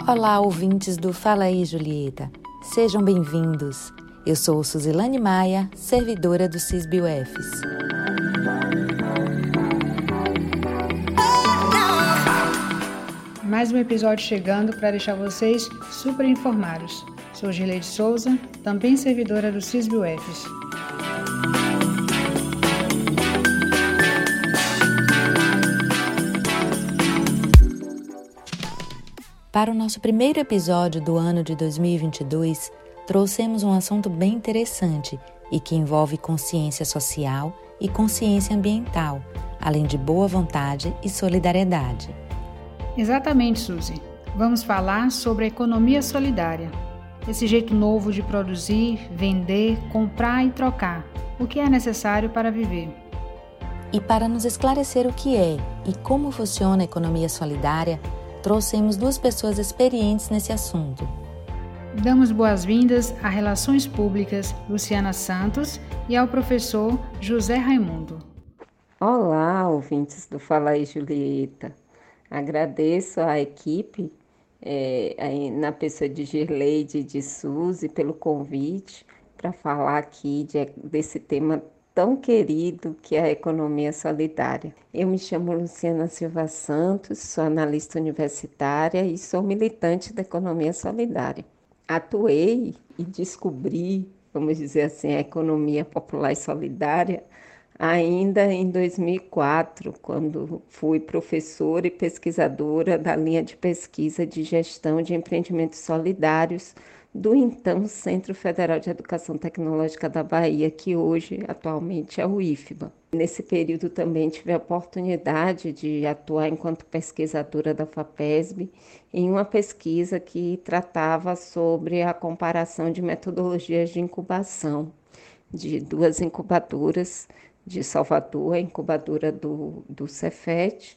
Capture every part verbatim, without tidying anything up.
Olá, ouvintes do Fala aí, Julieta. Sejam bem-vindos. Eu sou Suzilane Maia, servidora do CISB-U-F S. Mais um episódio chegando para deixar vocês super informados. Sou Gileide Souza, também servidora do CISB-U-F S. Para o nosso primeiro episódio do ano de dois mil e vinte e dois, trouxemos um assunto bem interessante e que envolve consciência social e consciência ambiental, além de boa vontade e solidariedade. Exatamente, Suzy. Vamos falar sobre a economia solidária. Esse jeito novo de produzir, vender, comprar e trocar. O que é necessário para viver. E para nos esclarecer o que é e como funciona a economia solidária, trouxemos duas pessoas experientes nesse assunto. Damos boas-vindas a Relações Públicas Luciana Santos e ao professor José Raimundo. Olá, ouvintes do Fala aí, Julieta. Agradeço à equipe, é, na pessoa de Gileide e de Suzy, pelo convite para falar aqui de, desse tema tão querido que é a economia solidária. Eu me chamo Luciana Silva Santos, sou analista universitária e sou militante da economia solidária. Atuei e descobri, vamos dizer assim, a economia popular e solidária ainda em dois mil e quatro, quando fui professora e pesquisadora da linha de pesquisa de gestão de empreendimentos solidários do então Centro Federal de Educação Tecnológica da Bahia, que hoje, atualmente, é o I F B A. Nesse período também tive a oportunidade de atuar enquanto pesquisadora da FAPESB em uma pesquisa que tratava sobre a comparação de metodologias de incubação de duas incubadoras de Salvador, a incubadora do, do Cefet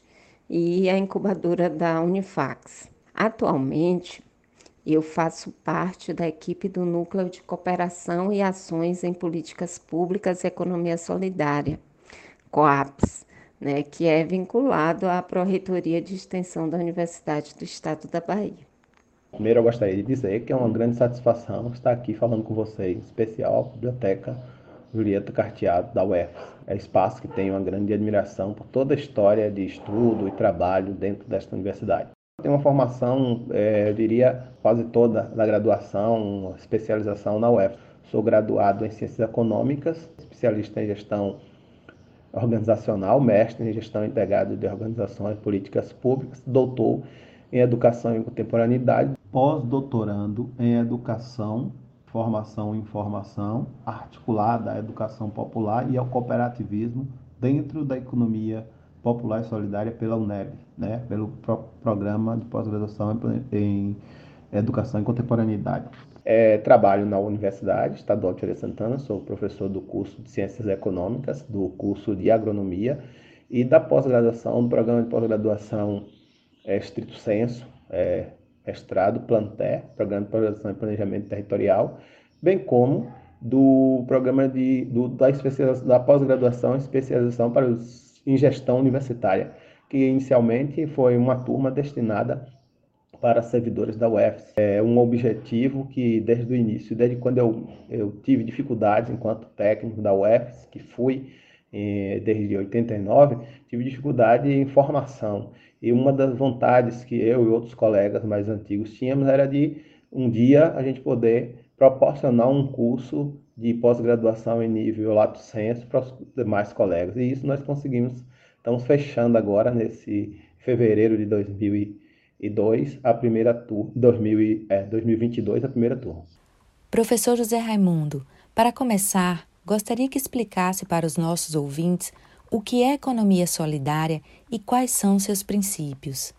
e a incubadora da Unifax. Atualmente, eu faço parte da equipe do Núcleo de Cooperação e Ações em Políticas Públicas e Economia Solidária, COAPS, né, que é vinculado à Pró-Reitoria de Extensão da Universidade do Estado da Bahia. Primeiro, eu gostaria de dizer que é uma grande satisfação estar aqui falando com vocês, em especial a Biblioteca Julieta Carteado, da U F S. É um espaço que tem uma grande admiração por toda a história de estudo e trabalho dentro desta universidade. Tenho uma formação, é, eu diria, quase toda da graduação, uma especialização na U F S. Sou graduado em Ciências Econômicas, especialista em Gestão Organizacional, mestre em Gestão Integrada de Organizações e Políticas Públicas, doutor em Educação e Contemporaneidade, pós-doutorando em Educação, Formação e Informação, articulada à educação popular e ao cooperativismo dentro da economia popular e solidária pela UNEB, né, pelo pro Programa de Pós-Graduação em Educação e Contemporaneidade. É, trabalho na Universidade Estadual de Feira de Santana, sou professor do curso de Ciências Econômicas, do curso de Agronomia e da pós-graduação, do Programa de Pós-Graduação é, Estrito Senso, é, mestrado, Planter, Programa de Pós-Graduação e Planejamento Territorial, bem como do Programa de, do, da, da pós-graduação e especialização para os em gestão universitária, que inicialmente foi uma turma destinada para servidores da U F S. É um objetivo que desde o início, desde quando eu, eu tive dificuldades enquanto técnico da U F S, que fui eh, desde oitenta e nove, tive dificuldade em formação. E uma das vontades que eu e outros colegas mais antigos tínhamos era de um dia a gente poder proporcionar um curso de pós-graduação em nível lato sensu para os demais colegas. E isso nós conseguimos, estamos fechando agora, nesse fevereiro de dois mil e dois, a primeira turma, dois mil, é, dois mil e vinte e dois, a primeira turma. Professor José Raimundo, para começar, gostaria que explicasse para os nossos ouvintes o que é economia solidária e quais são seus princípios.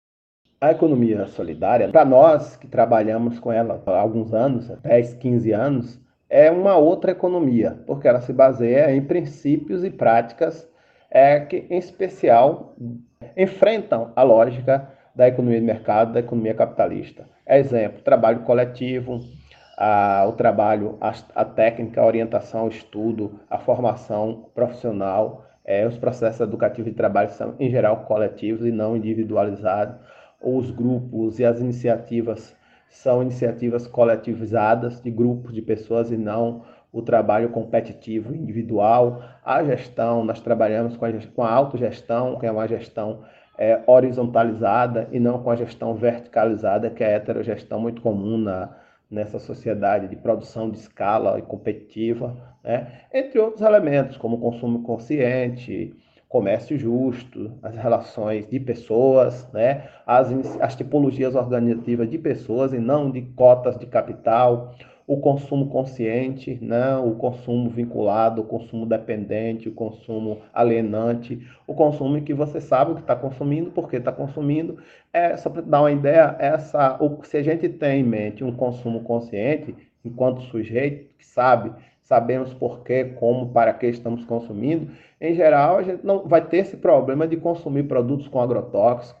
A economia solidária, para nós que trabalhamos com ela há alguns anos, dez, quinze anos, é uma outra economia, porque ela se baseia em princípios e práticas é, que, em especial, enfrentam a lógica da economia de mercado, da economia capitalista. Exemplo, trabalho coletivo, a, o trabalho, a, a técnica, a orientação, o estudo, a formação profissional, é, os processos educativos de trabalho são, em geral, coletivos e não individualizados. os grupos e as iniciativas são iniciativas coletivizadas de grupos de pessoas e não o trabalho competitivo individual. A gestão, nós trabalhamos com a, com a autogestão, que é uma gestão é, horizontalizada e não com a gestão verticalizada, que é a heterogestão muito comum na, nessa sociedade de produção de escala e competitiva, né? Entre outros elementos, como consumo consciente, comércio justo, as relações de pessoas, né? as, as tipologias organizativas de pessoas e não de cotas de capital, o consumo consciente, né? o consumo vinculado, o consumo dependente, o consumo alienante, o consumo em que você sabe o que está consumindo, por que está consumindo. É, só para dar uma ideia, essa, o, se a gente tem em mente um consumo consciente, enquanto sujeito que sabe, sabemos por que, como, para que estamos consumindo, em geral, a gente não vai ter esse problema de consumir produtos com agrotóxicos,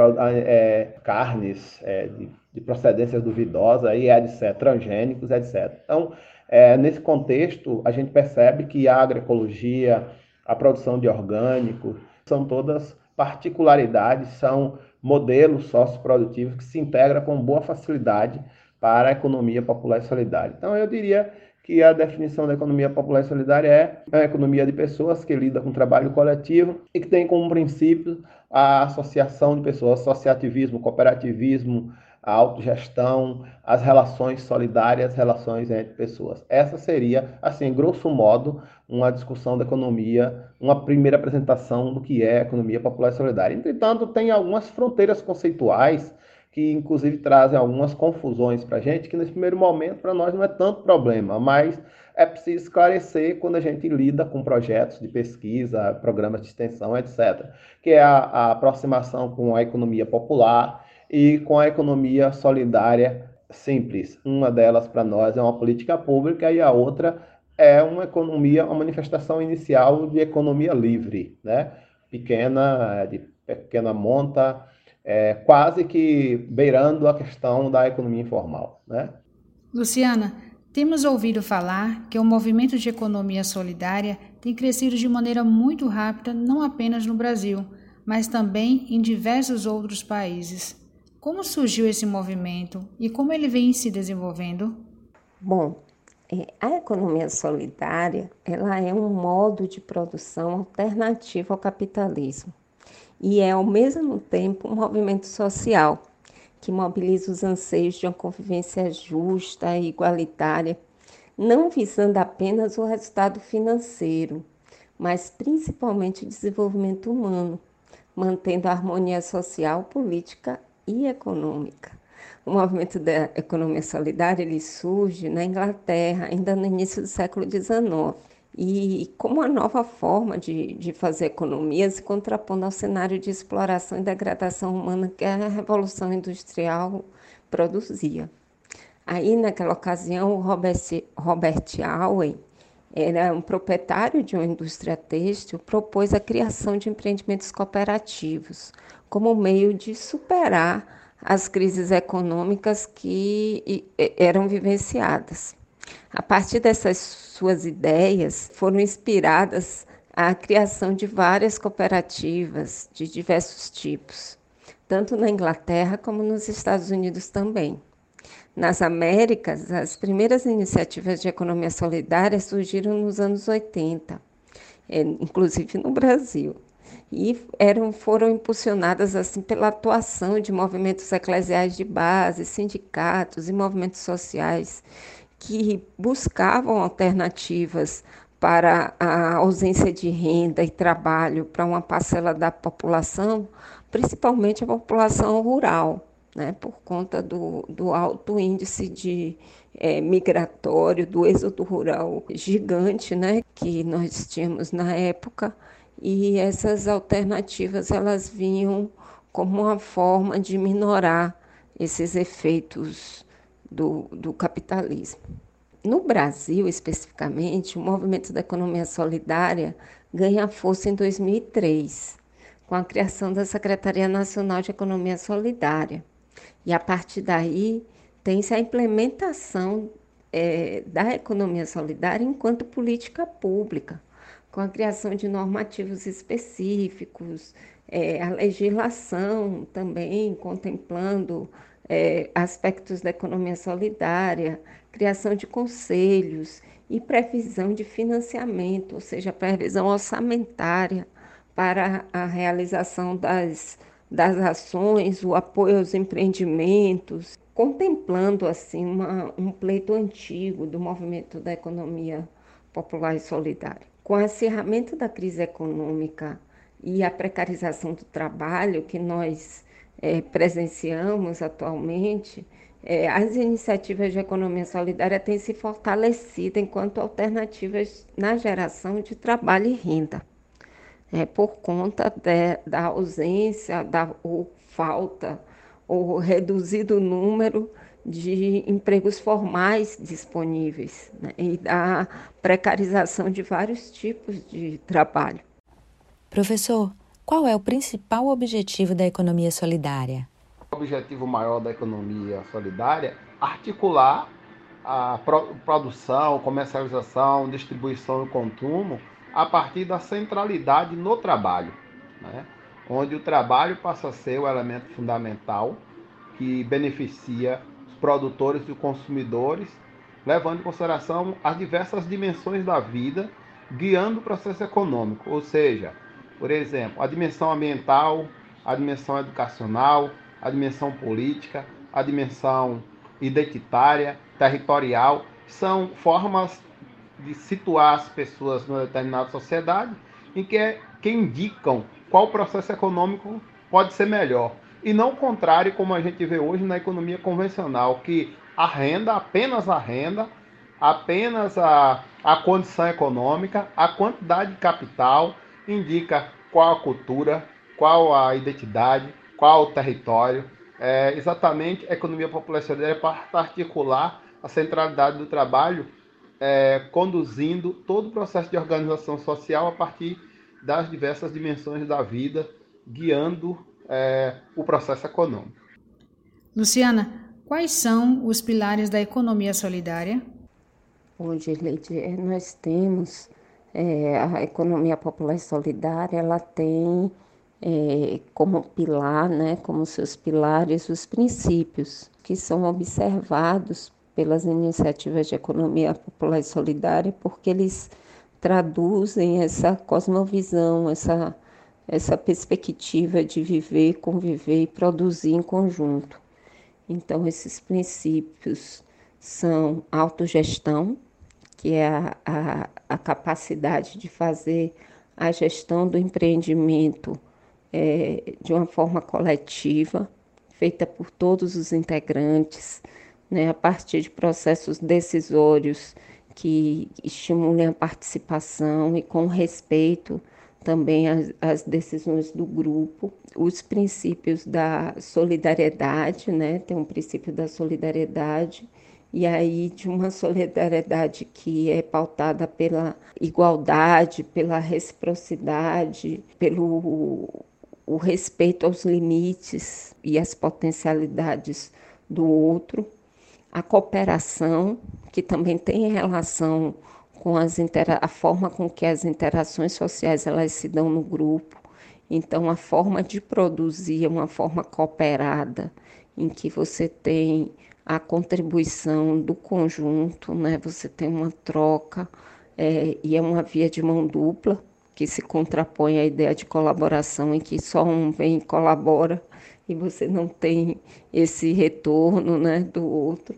é, carnes é, de, de procedência duvidosa, e etcétera, transgênicos, etcétera. Então, é, nesse contexto, a gente percebe que a agroecologia, a produção de orgânicos, são todas particularidades, são modelos socioprodutivos que se integram com boa facilidade para a economia popular e solidária. Então, eu diria que a definição da economia popular e solidária é a economia de pessoas que lida com trabalho coletivo e que tem como princípio a associação de pessoas, associativismo, cooperativismo, a autogestão, as relações solidárias, relações entre pessoas. Essa seria, assim, grosso modo, uma discussão da economia, uma primeira apresentação do que é a economia popular e solidária. Entretanto, tem algumas fronteiras conceituais que inclusive trazem algumas confusões para a gente, que nesse primeiro momento para nós não é tanto problema, mas é preciso esclarecer quando a gente lida com projetos de pesquisa, programas de extensão, etcétera, que é a, a aproximação com a economia popular e com a economia solidária simples. Uma delas para nós é uma política pública e a outra é uma economia, uma manifestação inicial de economia livre, né? Pequena, de pequena monta, É, quase que beirando a questão da economia informal, né? Luciana, temos ouvido falar que o movimento de economia solidária tem crescido de maneira muito rápida, não apenas no Brasil, mas também em diversos outros países. Como surgiu esse movimento e como ele vem se desenvolvendo? Bom, a economia solidária, ela é um modo de produção alternativo ao capitalismo. E é, ao mesmo tempo, um movimento social que mobiliza os anseios de uma convivência justa e igualitária, não visando apenas o resultado financeiro, mas principalmente o desenvolvimento humano, mantendo a harmonia social, política e econômica. O movimento da economia solidária ele surge na Inglaterra, ainda no início do século dezenove. E como uma nova forma de, de fazer economia, se contrapondo ao cenário de exploração e degradação humana que a Revolução Industrial produzia. Aí, naquela ocasião, o Robert, Robert Owen, era um proprietário de uma indústria têxtil, propôs a criação de empreendimentos cooperativos como meio de superar as crises econômicas que eram vivenciadas. A partir dessas suas ideias, foram inspiradas a criação de várias cooperativas de diversos tipos, tanto na Inglaterra como nos Estados Unidos também. Nas Américas, as primeiras iniciativas de economia solidária surgiram nos anos oitenta, inclusive no Brasil, e eram, foram impulsionadas assim pela atuação de movimentos eclesiais de base, sindicatos e movimentos sociais que buscavam alternativas para a ausência de renda e trabalho para uma parcela da população, principalmente a população rural, né, por conta do, do alto índice de é, migratório, do êxodo rural gigante, né, que nós tínhamos na época, e essas alternativas elas vinham como uma forma de minorar esses efeitos Do, do capitalismo. No Brasil, especificamente, o movimento da economia solidária ganha força em dois mil e três, com a criação da Secretaria Nacional de Economia Solidária. E, a partir daí, tem-se a implementação é, da economia solidária enquanto política pública, com a criação de normativos específicos, é, a legislação também contemplando é, aspectos da economia solidária, criação de conselhos e previsão de financiamento, ou seja, previsão orçamentária para a realização das, das ações, o apoio aos empreendimentos, contemplando assim uma, um pleito antigo do movimento da economia popular e solidária. Com o acirramento da crise econômica e a precarização do trabalho que nós é, presenciamos atualmente, é, as iniciativas de economia solidária têm se fortalecido enquanto alternativas na geração de trabalho e renda, é, por conta de, da ausência, da ou falta ou reduzido número de empregos formais disponíveis, né, e da precarização de vários tipos de trabalho. Professor, qual é o principal objetivo da economia solidária? O objetivo maior da economia solidária é articular a produção, comercialização, distribuição e consumo a partir da centralidade no trabalho, né? Onde o trabalho passa a ser o elemento fundamental que beneficia os produtores e os consumidores, levando em consideração as diversas dimensões da vida, guiando o processo econômico, ou seja, por exemplo, a dimensão ambiental, a dimensão educacional, a dimensão política, a dimensão identitária, territorial, são formas de situar as pessoas numa determinada sociedade em que, é, que indicam qual processo econômico pode ser melhor. E não o contrário, como a gente vê hoje na economia convencional, que a renda, apenas a renda, apenas a, a condição econômica, a quantidade de capital, indica qual a cultura, qual a identidade, qual o território. É exatamente a economia popular solidária para articular a centralidade do trabalho, é, conduzindo todo o processo de organização social a partir das diversas dimensões da vida, guiando é, o processo econômico. Luciana, quais são os pilares da economia solidária? Bom, Girleide, nós temos é, a economia popular e solidária, ela tem é, como pilar, né, como seus pilares, os princípios que são observados pelas iniciativas de economia popular e solidária, porque eles traduzem essa cosmovisão, essa, essa perspectiva de viver, conviver e produzir em conjunto. Então, esses princípios são a autogestão, que é a, a, a capacidade de fazer a gestão do empreendimento é, de uma forma coletiva, feita por todos os integrantes, né, a partir de processos decisórios que estimulem a participação e com respeito também às, às decisões do grupo. Os princípios da solidariedade, né, tem um princípio da solidariedade, e aí de uma solidariedade que é pautada pela igualdade, pela reciprocidade, pelo o respeito aos limites e às potencialidades do outro. A cooperação, que também tem relação com as intera- a forma com que as interações sociais elas se dão no grupo. Então, a forma de produzir é uma forma cooperada, em que você tem a contribuição do conjunto, né? Você tem uma troca é, e é uma via de mão dupla, que se contrapõe à ideia de colaboração, em que só um vem e colabora e você não tem esse retorno, né, do outro.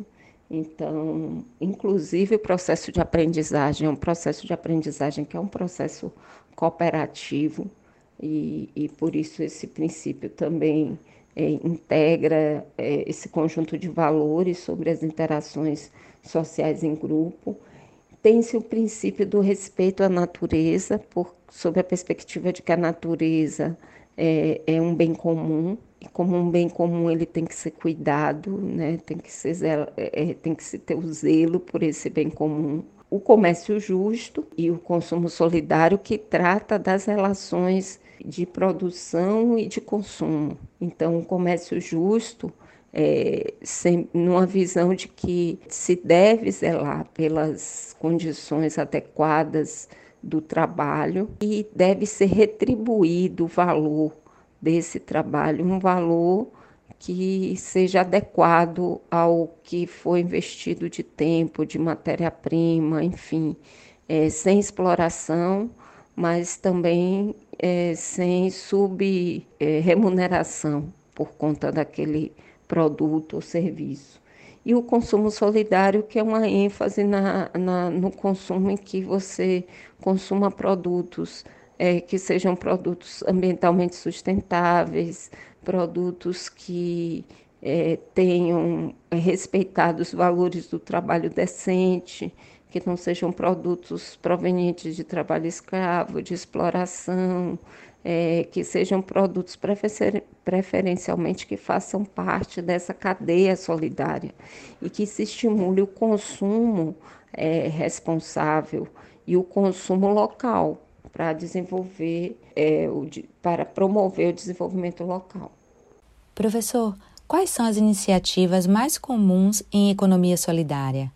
Então, inclusive o processo de aprendizagem é um processo de aprendizagem que é um processo cooperativo e, e por isso esse princípio também é, integra é, esse conjunto de valores sobre as interações sociais em grupo. Tem-se o princípio do respeito à natureza, por, sob a perspectiva de que a natureza é, é um bem comum, e como um bem comum ele tem que ser cuidado, né? tem, que ser, é, tem que se ter o zelo por esse bem comum. O comércio justo e o consumo solidário, que trata das relações de produção e de consumo. Então, o comércio justo, É, sem, numa visão de que se deve zelar pelas condições adequadas do trabalho e deve ser retribuído o valor desse trabalho, um valor que seja adequado ao que foi investido de tempo, de matéria-prima, enfim, é, sem exploração, mas também é, sem sub-remuneração por conta daquele produto ou serviço. E o consumo solidário, que é uma ênfase na, na, no consumo em que você consuma produtos é, que sejam produtos ambientalmente sustentáveis, produtos que é, tenham é, respeitado os valores do trabalho decente, que não sejam produtos provenientes de trabalho escravo, de exploração, é, que sejam produtos prefer- preferencialmente que façam parte dessa cadeia solidária e que se estimule o consumo é, responsável e o consumo local para desenvolver, é, o, para promover o desenvolvimento local. Professor, quais são as iniciativas mais comuns em economia solidária?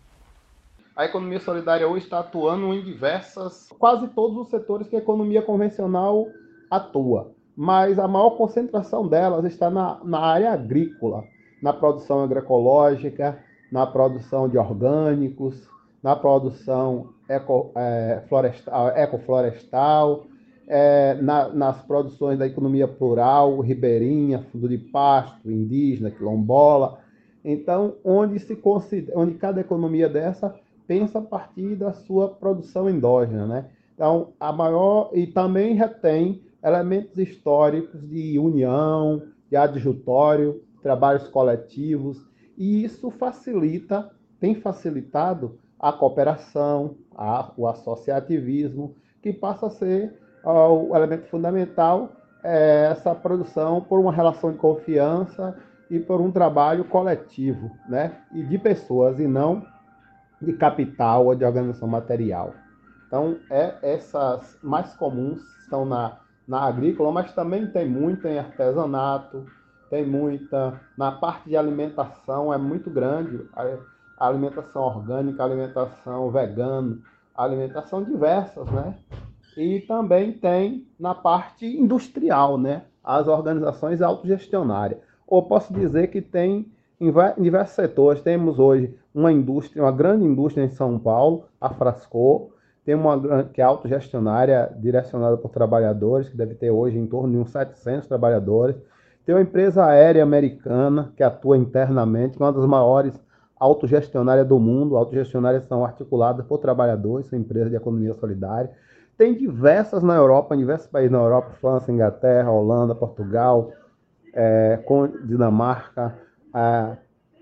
A economia solidária hoje está atuando em diversas, quase todos os setores que a economia convencional atua, mas a maior concentração delas está na, na área agrícola, na produção agroecológica, na produção de orgânicos, na produção eco, é, florestal, ecoflorestal, é, na, nas produções da economia plural, ribeirinha, fundo de pasto, indígena, quilombola. Então, onde, se considera, onde cada economia dessa pensa a partir da sua produção endógena, né? Então, a maior, e também retém elementos históricos de união, de adjutório, trabalhos coletivos, e isso facilita, tem facilitado a cooperação, a, o associativismo, que passa a ser ó, o elemento fundamental, é, essa produção por uma relação de confiança e por um trabalho coletivo, né? E de pessoas, e não de capital ou de organização material. Então, é, essas mais comuns estão na, na agrícola, mas também tem muito em artesanato, tem muita na parte de alimentação, é muito grande, a, a alimentação orgânica, a alimentação vegana, a alimentação diversas, né? E também tem na parte industrial, né? As organizações autogestionárias. Ou posso dizer que tem em diversos setores. Temos hoje uma indústria, uma grande indústria em São Paulo, a Frasco, tem uma que é autogestionária, direcionada por trabalhadores, que deve ter hoje em torno de uns setecentos trabalhadores. Tem uma empresa aérea americana, que atua internamente, que é uma das maiores autogestionárias do mundo. Autogestionárias são articuladas por trabalhadores, são empresas de economia solidária. Tem diversas na Europa, em diversos países na Europa, França, Inglaterra, Holanda, Portugal, é, com Dinamarca, a,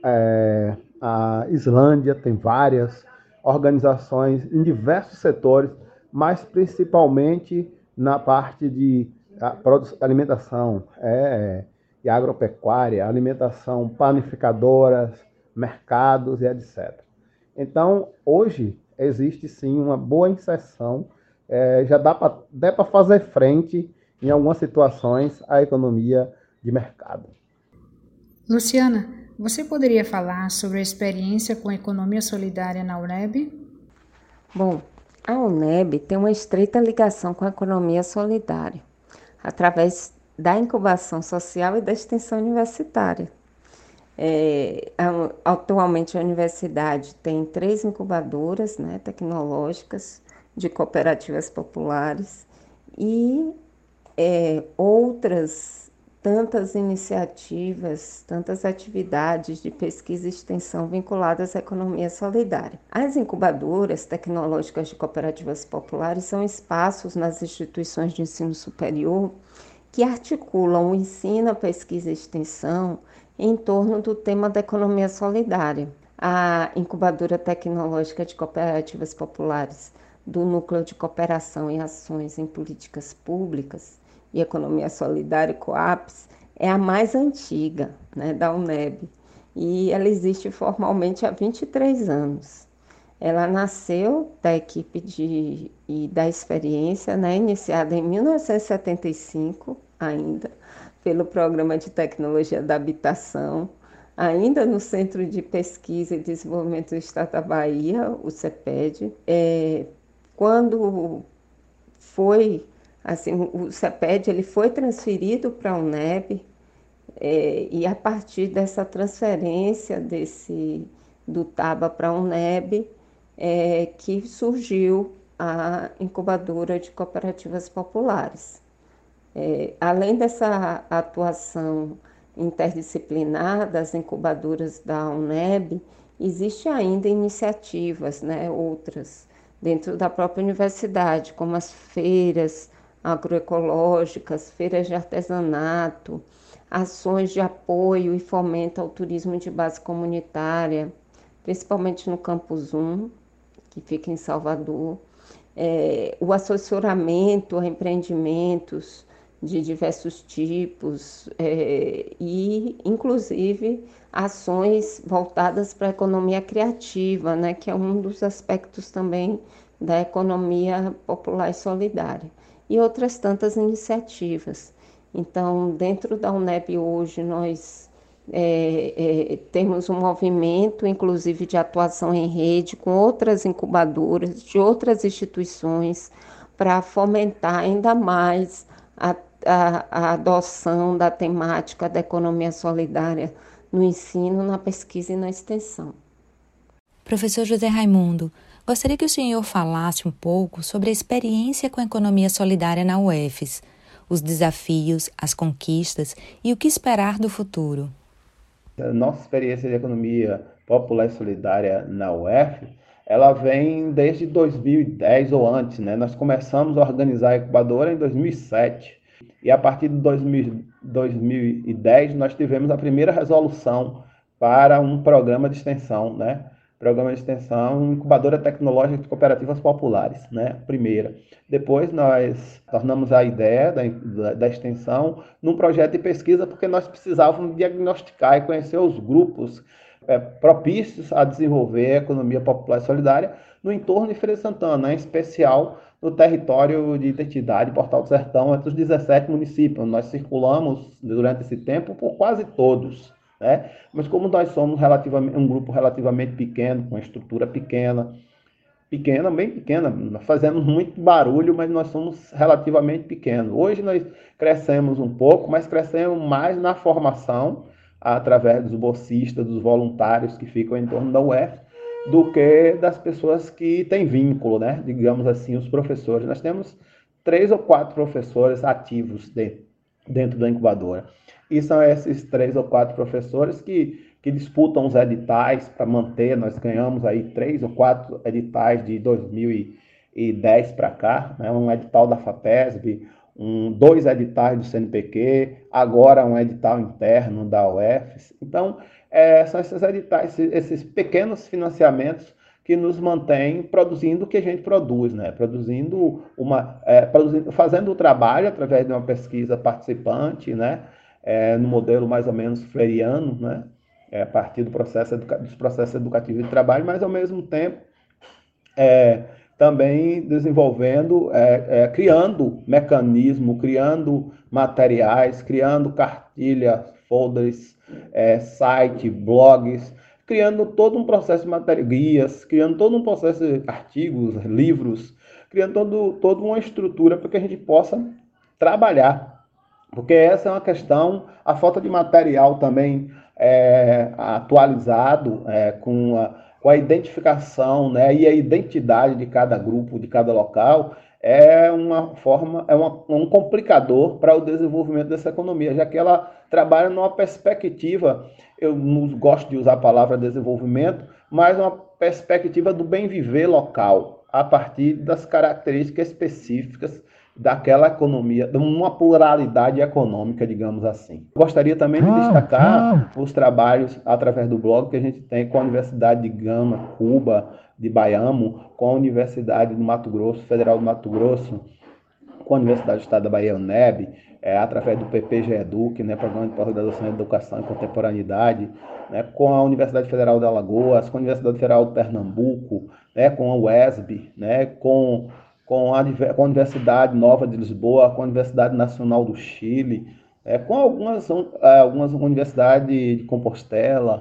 é, a Islândia, tem várias organizações em diversos setores, mas principalmente na parte de alimentação é, e agropecuária, alimentação, panificadoras, mercados e etcétera. Então, hoje, existe sim uma boa inserção, é, já dá para fazer frente, em algumas situações, à economia de mercado. Luciana, você poderia falar sobre a experiência com a economia solidária na U N E B? Bom, a U N E B tem uma estreita ligação com a economia solidária, através da incubação social e da extensão universitária. É, atualmente a universidade tem três incubadoras, né, tecnológicas de cooperativas populares e é, outras tantas iniciativas, tantas atividades de pesquisa e extensão vinculadas à economia solidária. As incubadoras tecnológicas de cooperativas populares são espaços nas instituições de ensino superior que articulam o ensino, a pesquisa e extensão em torno do tema da economia solidária. A incubadora tecnológica de cooperativas populares do Núcleo de Cooperação e Ações em Políticas Públicas e Economia Solidária, COAPS, é a mais antiga, né, da U N E B, e ela existe formalmente há vinte e três anos. Ela nasceu da equipe de, e da experiência, né, iniciada em mil novecentos e setenta e cinco, ainda, pelo Programa de Tecnologia da Habitação, ainda no Centro de Pesquisa e Desenvolvimento do Estado da Bahia, o CEPED, é, quando foi, assim, o CEPED ele foi transferido para a UNEB, é, e a partir dessa transferência desse, do TABA para a UNEB, é, que surgiu a incubadora de cooperativas populares. É, além dessa atuação interdisciplinar das incubadoras da UNEB, existe ainda iniciativas, né, outras, dentro da própria universidade, como as feiras agroecológicas, feiras de artesanato, ações de apoio e fomento ao turismo de base comunitária, principalmente no Campus um, que fica em Salvador, é, o assessoramento a empreendimentos de diversos tipos, é, e, inclusive, ações voltadas para a economia criativa, né, que é um dos aspectos também da economia popular e solidária, e outras tantas iniciativas. Então, dentro da UNEB hoje, nós é, é, temos um movimento, inclusive, de atuação em rede com outras incubadoras de outras instituições para fomentar ainda mais a A, a adoção da temática da economia solidária no ensino, na pesquisa e na extensão. Professor José Raimundo, gostaria que o senhor falasse um pouco sobre a experiência com a economia solidária na U F S, os desafios, as conquistas e o que esperar do futuro. A nossa experiência de economia popular e solidária na U F, ela vem desde dois mil e dez ou antes, né? Nós começamos a organizar a incubadora em dois mil e sete. E a partir de dois mil e dez, nós tivemos a primeira resolução para um programa de extensão, né? Programa de extensão, incubadora tecnológica de cooperativas populares, né? Primeira. Depois nós tornamos a ideia da, da, da extensão num projeto de pesquisa, porque nós precisávamos diagnosticar e conhecer os grupos é, propícios a desenvolver a economia popular e solidária no entorno de Feira de Santana, em especial no território de identidade Portal do Sertão, entre os dezessete municípios. Nós circulamos durante esse tempo por quase todos, né? Mas como nós somos relativamente, um grupo relativamente pequeno, com uma estrutura pequena, pequena, bem pequena, nós fazemos muito barulho, mas nós somos relativamente pequenos. Hoje nós crescemos um pouco, mas crescemos mais na formação, através dos bolsistas, dos voluntários que ficam em torno da U F S, do que das pessoas que têm vínculo, né? Digamos assim, os professores. Nós temos três ou quatro professores ativos de, dentro da incubadora. E são esses três ou quatro professores que, que disputam os editais para manter. Nós ganhamos aí três ou quatro editais de dois mil e dez para cá, né? Um edital da FAPESB, um, dois editais do C N P Q, agora um edital interno da U F S. Então, É, são esses editais, esses pequenos financiamentos que nos mantêm produzindo o que a gente produz, né? Produzindo uma, é, produzindo, fazendo o trabalho através de uma pesquisa participante, né? É, no modelo mais ou menos freiriano, né? É, a partir do processo educa- dos processos educativos de trabalho, mas ao mesmo tempo é, também desenvolvendo, é, é, criando mecanismo, criando materiais, criando cartilhas, folders, É, site, blogs, criando todo um processo de matéria, guias, criando todo um processo de artigos, livros, criando todo, toda uma estrutura para que a gente possa trabalhar. Porque essa é uma questão, a falta de material também é, atualizado, é, com, a, com a identificação, né, e a identidade de cada grupo, de cada local, é uma forma, é uma, um complicador para o desenvolvimento dessa economia, já que ela trabalha numa perspectiva, eu não gosto de usar a palavra desenvolvimento, mas uma perspectiva do bem viver local, a partir das características específicas daquela economia, de uma pluralidade econômica, digamos assim. Gostaria também de destacar os trabalhos através do blog que a gente tem com a Universidade de Gama, Cuba, de Baiamo, com a Universidade do Mato Grosso, Federal do Mato Grosso, com a Universidade do Estado da Bahia, UNEB, é, através do P P G Educ, né, Programa de Pós-Graduação em Educação e Contemporaneidade, né, com a Universidade Federal de Alagoas, com a Universidade Federal de Pernambuco, né, com a U E S B, né, com, com, a, com a Universidade Nova de Lisboa, com a Universidade Nacional do Chile, é, com algumas, algumas universidades de Compostela,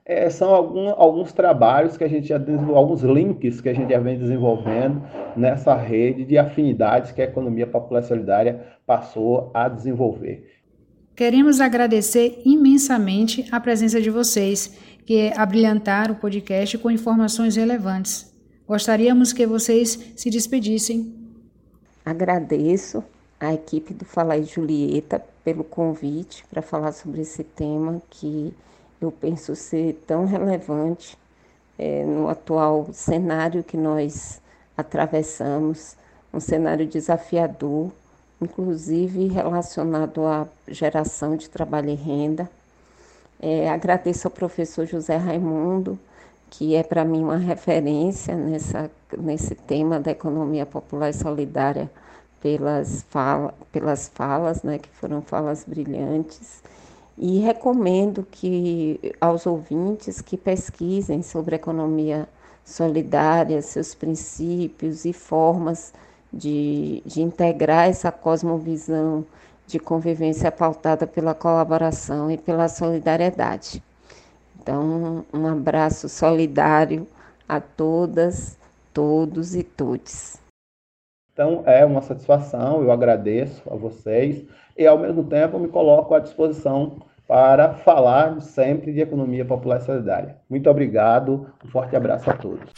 É, são algum, alguns trabalhos que a gente já desenvolveu, alguns links que a gente já vem desenvolvendo nessa rede de afinidades que a economia popular solidária passou a desenvolver. Queremos agradecer imensamente a presença de vocês, que abrilhantaram o podcast com informações relevantes. Gostaríamos que vocês se despedissem. Agradeço à equipe do Fala Julieta pelo convite para falar sobre esse tema que eu penso ser tão relevante é, no atual cenário que nós atravessamos, um cenário desafiador, inclusive relacionado à geração de trabalho e renda. É, agradeço ao professor José Raimundo, que é para mim uma referência nessa, nesse tema da economia popular e solidária, pelas, fala, pelas falas, né, que foram falas brilhantes. E recomendo que aos ouvintes que pesquisem sobre a economia solidária, seus princípios e formas de, de integrar essa cosmovisão de convivência pautada pela colaboração e pela solidariedade. Então, um abraço solidário a todas, todos e todes. Então, é uma satisfação, eu agradeço a vocês e, ao mesmo tempo, me coloco à disposição para falar sempre de economia popular e solidária. Muito obrigado, um forte abraço a todos.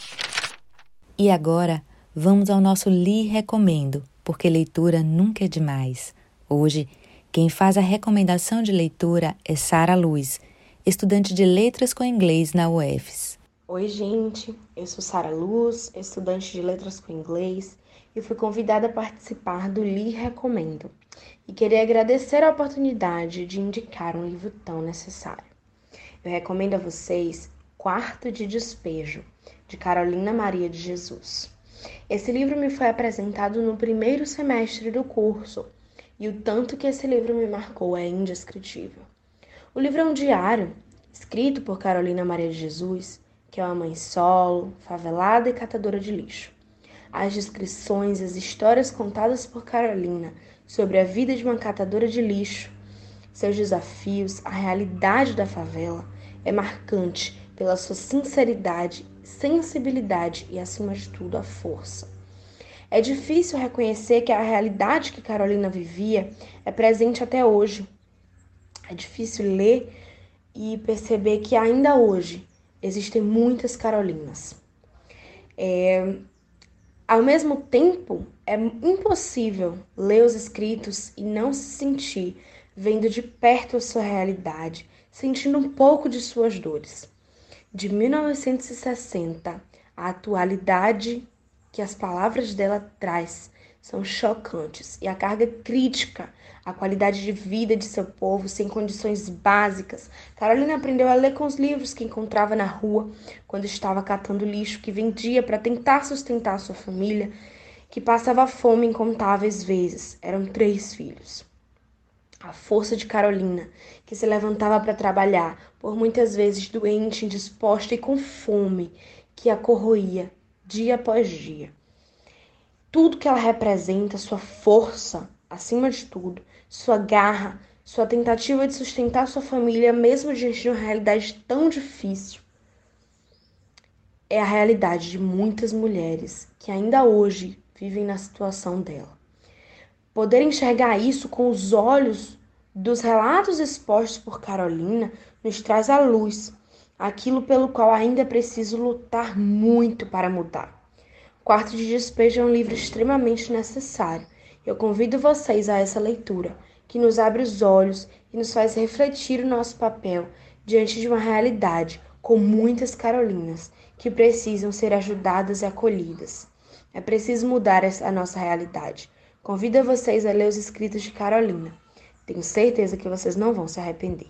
E agora, vamos ao nosso Li Recomendo, porque leitura nunca é demais. Hoje, quem faz a recomendação de leitura é Sara Luz, estudante de Letras com Inglês na U F S. Oi, gente, eu sou Sara Luz, estudante de Letras com Inglês, e fui convidada a participar do Li Recomendo. E queria agradecer a oportunidade de indicar um livro tão necessário. Eu recomendo a vocês Quarto de Despejo, de Carolina Maria de Jesus. Esse livro me foi apresentado no primeiro semestre do curso, e o tanto que esse livro me marcou é indescritível. O livro é um diário, escrito por Carolina Maria de Jesus, que é uma mãe solo, favelada e catadora de lixo. As descrições e as histórias contadas por Carolina sobre a vida de uma catadora de lixo, seus desafios, a realidade da favela, é marcante pela sua sinceridade, sensibilidade e, acima de tudo, a força. É difícil reconhecer que a realidade que Carolina vivia é presente até hoje. É difícil ler e perceber que ainda hoje existem muitas Carolinas. É... Ao mesmo tempo, é impossível ler os escritos e não se sentir vendo de perto a sua realidade, sentindo um pouco de suas dores. De mil novecentos e sessenta, a atualidade que as palavras dela traz são chocantes e a carga crítica, a qualidade de vida de seu povo sem condições básicas. Carolina aprendeu a ler com os livros que encontrava na rua quando estava catando lixo que vendia para tentar sustentar sua família, que passava fome incontáveis vezes. Eram três filhos. A força de Carolina, que se levantava para trabalhar, por muitas vezes doente, indisposta e com fome, que a corroía dia após dia. Tudo que ela representa, sua força, acima de tudo, sua garra, sua tentativa de sustentar sua família, mesmo diante de uma realidade tão difícil, é a realidade de muitas mulheres que ainda hoje vivem na situação dela. Poder enxergar isso com os olhos dos relatos expostos por Carolina nos traz à luz aquilo pelo qual ainda é preciso lutar muito para mudar. Quarto de Despejo é um livro extremamente necessário. Eu convido vocês a essa leitura, que nos abre os olhos e nos faz refletir o nosso papel diante de uma realidade com muitas Carolinas que precisam ser ajudadas e acolhidas. É preciso mudar a nossa realidade. Convido vocês a ler os escritos de Carolina. Tenho certeza que vocês não vão se arrepender.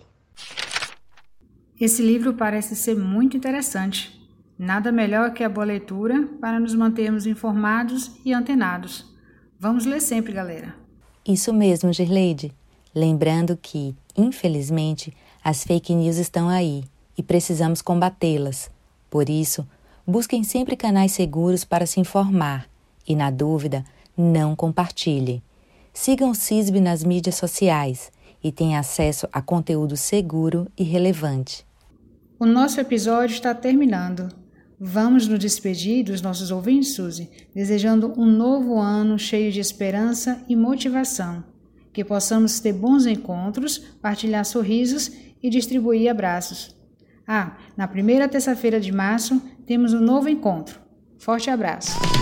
Esse livro parece ser muito interessante. Nada melhor que a boa leitura para nos mantermos informados e antenados. Vamos ler sempre, galera. Isso mesmo, Girleide. Lembrando que, infelizmente, as fake news estão aí e precisamos combatê-las. Por isso, busquem sempre canais seguros para se informar e, na dúvida, não compartilhem. Sigam o C I S B nas mídias sociais e tenham acesso a conteúdo seguro e relevante. O nosso episódio está terminando. Vamos nos despedir dos nossos ouvintes, Suzy, desejando um novo ano cheio de esperança e motivação. Que possamos ter bons encontros, partilhar sorrisos e distribuir abraços. Ah, na primeira terça-feira de março temos um novo encontro. Forte abraço!